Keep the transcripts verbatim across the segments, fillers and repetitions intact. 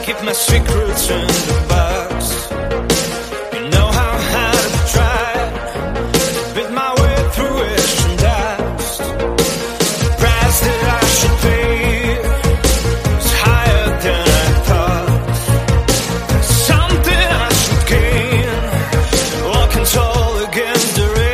keep my secrets in the box. You know how hard I've tried to bit my way through it and dust. The price that I should pay is higher than I thought. There's something I should gain, walking tall against the rain.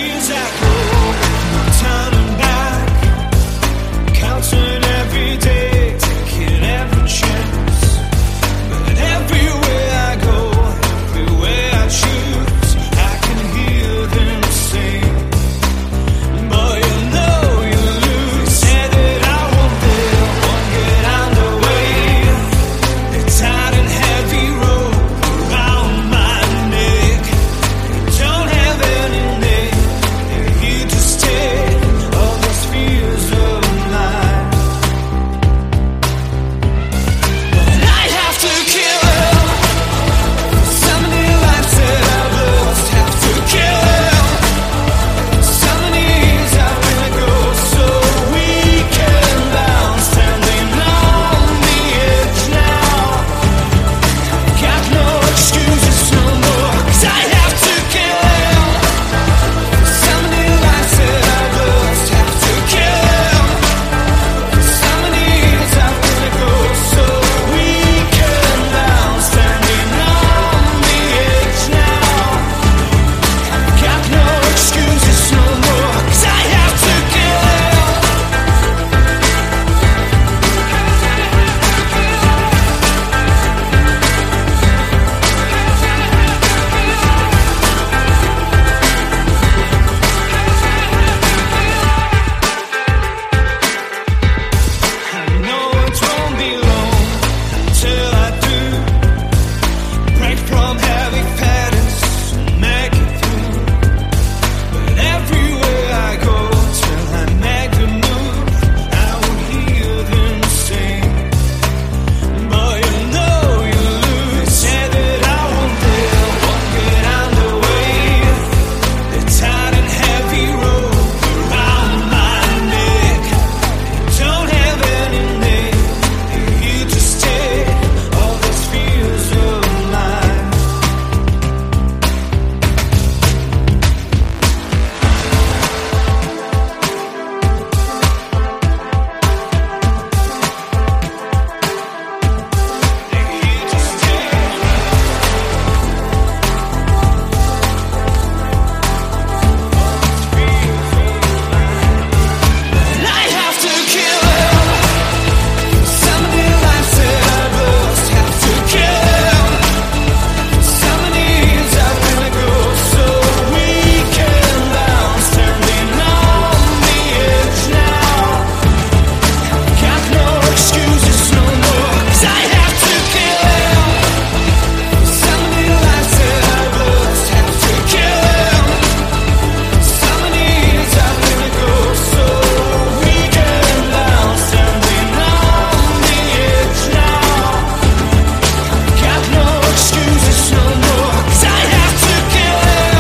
years I go, no turning back, counting every day, taking every chance. But everywhere I go, everywhere I choose, I can hear them sing. But you know you lose. Say that I won't fail, won't get underway. The tight and heavy rope around my neck. Don't have any name, they're here to stay. All those fears of mine. But I have to kill them. So many lives that I've lost, have to kill them. So many years I've been a ghost, so weak and bound, standing on the edge now. Got no excuses no more, 'cause I have to kill them. So many lives that I've lost, have to kill them. So many years I've been a ghost, so weak and bound, standing on the edge now. Got no excuses no more, 'cause I have to kill them. I know it won't be long until I do break from heavy patterns and make it through. But everywhere I go, till I make the move, I will hear them sing. But you know you lose. Say that I won't fail, won't get underway. The tight and heavy rope around my neck. Don't have any name, they're here to stay. All those fears of mine. They're here to stay. And I have to kill them. So many lives that I've lost, have to kill them. So many years I've been a ghost, so weak and bound, standing on the edge now. Got no excuses no more, 'cause I have to kill them. So many lives that I've lost, have to kill them. So many years I've been a ghost, so weak and bound, standing on the edge now. Got no excuses no more, 'cause I have to kill them.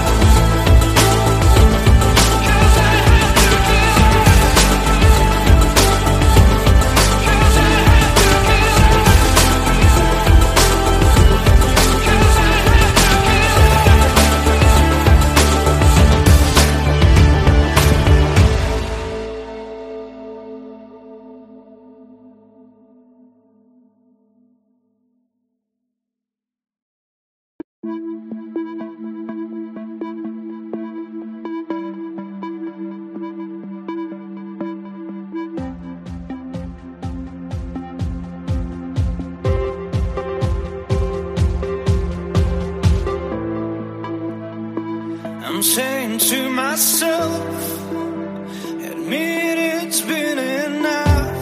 I'm saying to myself, admit it's been enough.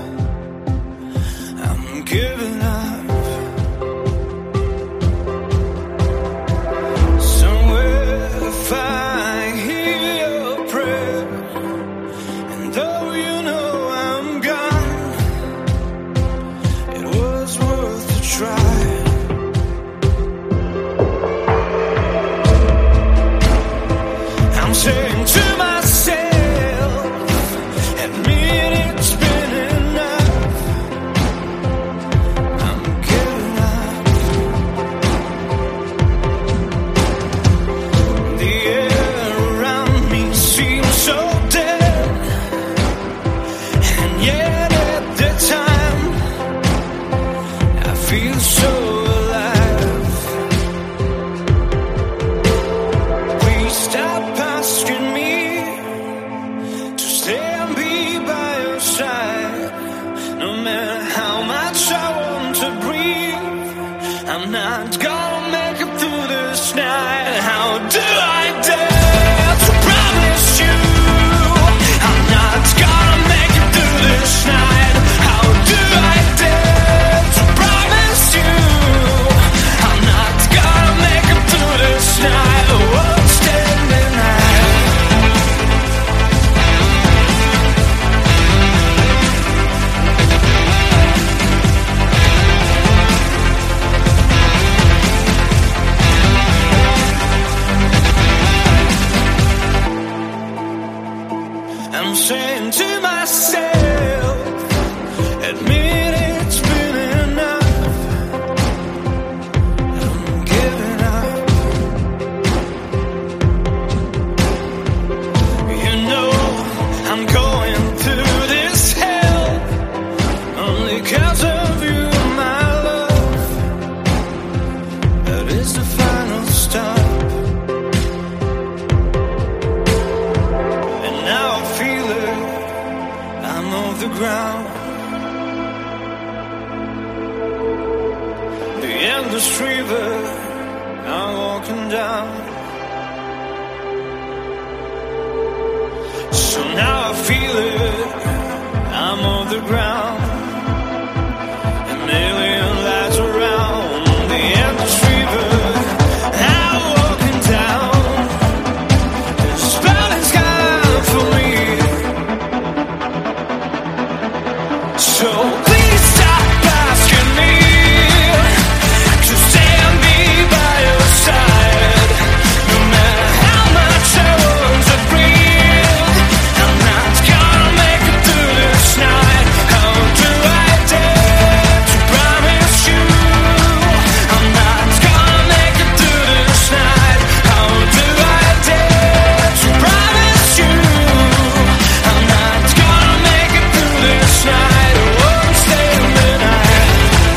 I'm giving up. Somewhere if I hear your prayer, and though you know I'm gone, it was worth a try. I'm saying to myself, admit it's been enough. I'm giving up. The air around me seems so dead, and yet at the time I feel so alive. We stop past saying to myself, admit it's been enough. I'm giving up. You know I'm going through this hell only 'cause of you, my love. That is the final stop. And now I feel it, I'm off the ground. The endless river I'm walking down. So now I feel it, I'm off the ground. An alien lies around. The endless river I'm walking down. There's a spelling sky for me. So please stop asking me to stand me by your side. No matter how much I want to breathe, I'm not gonna make it through this night. How do I dare to promise you I'm not gonna make it through this night? How do I dare to promise you I'm not gonna make it through this night? I won't stay a midnight.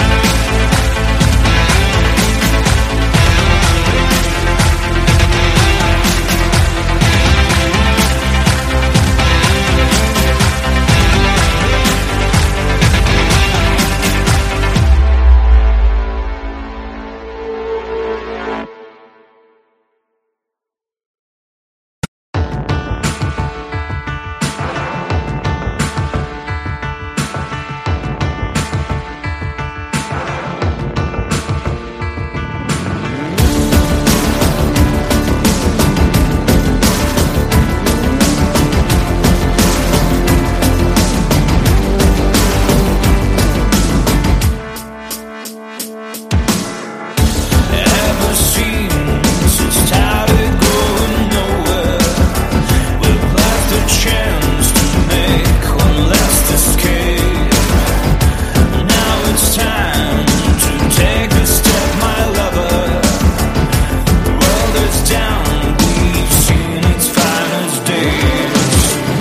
Ever since it started going nowhere, we've left a chance to make one last escape. Now it's time to take a step, my lover. The world is down, we've seen its finest days.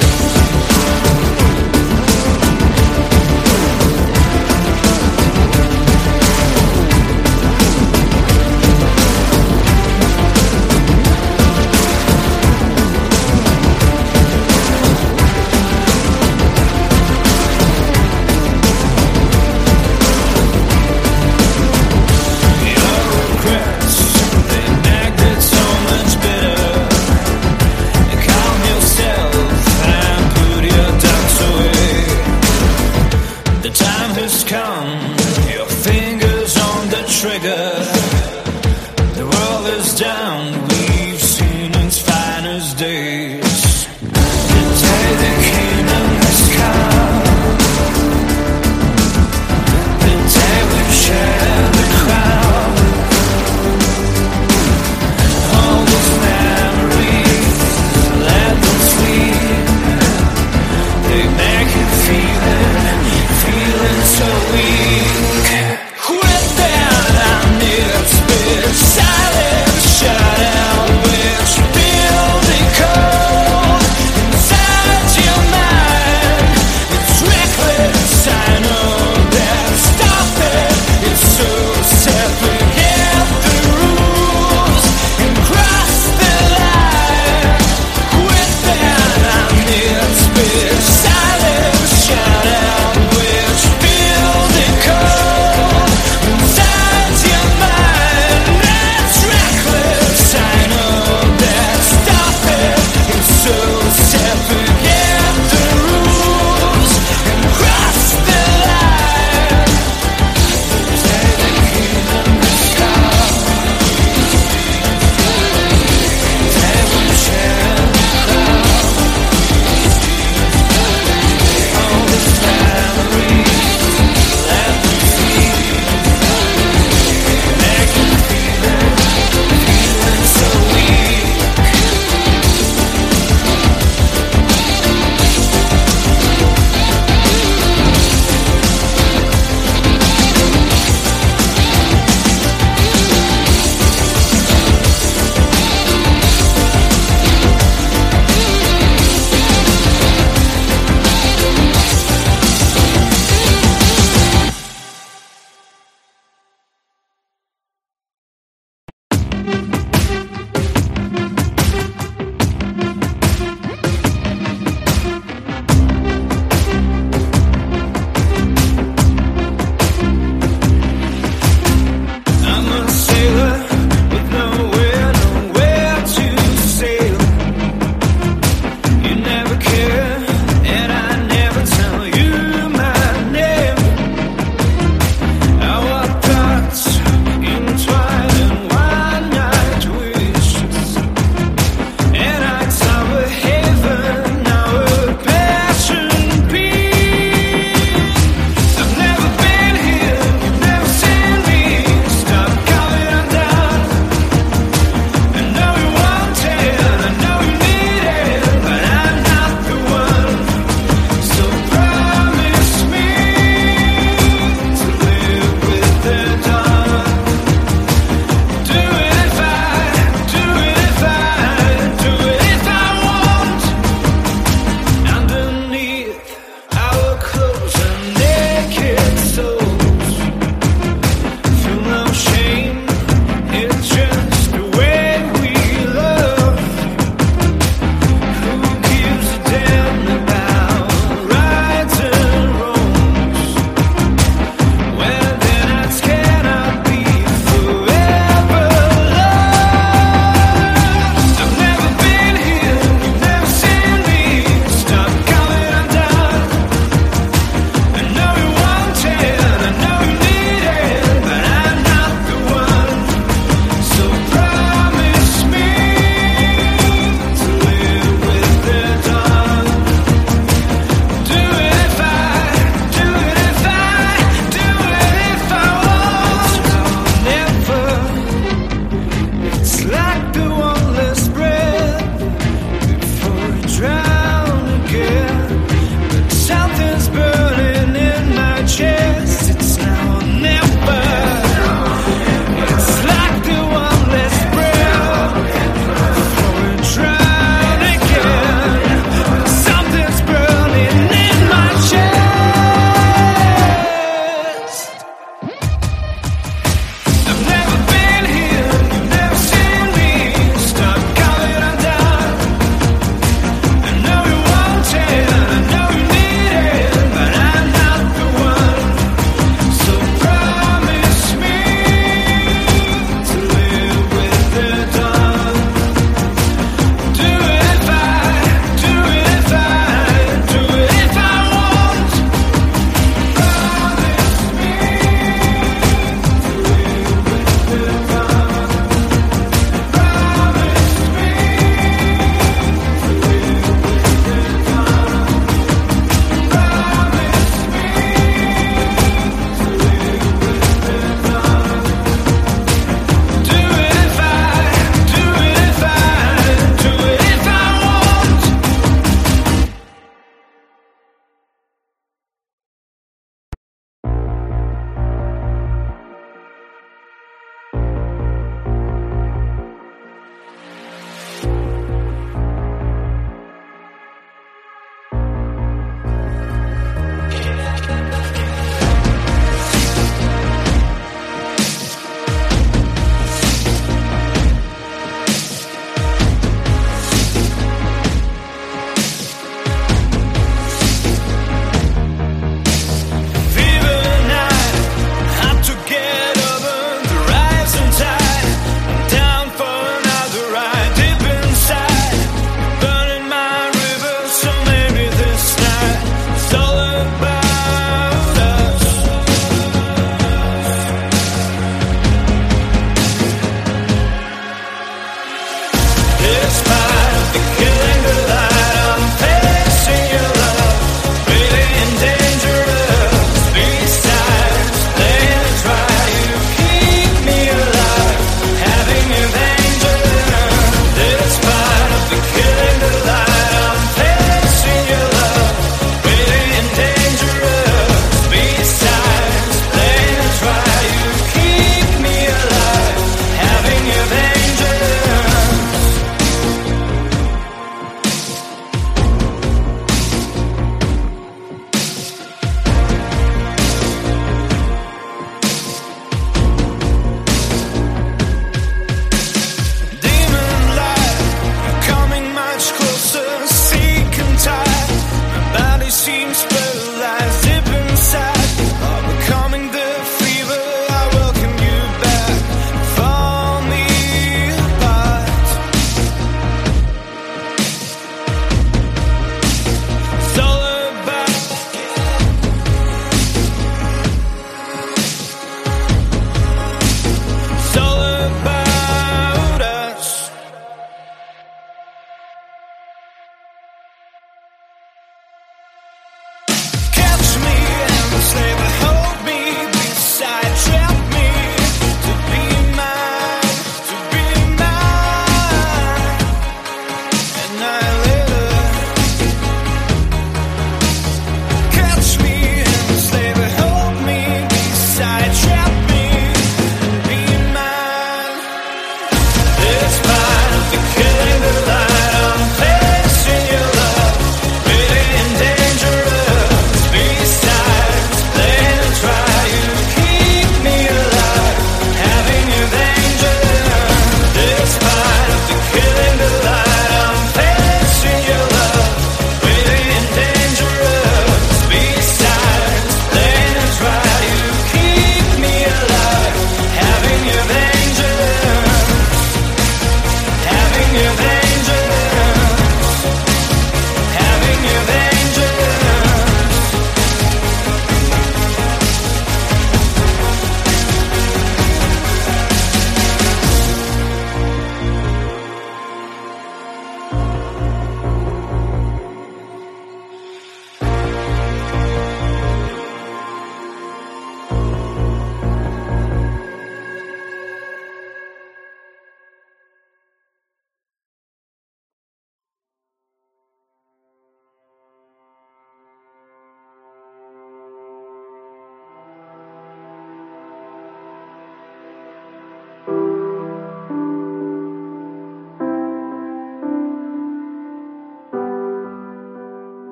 Your regrets, they make it so much better. Calm yourself.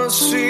see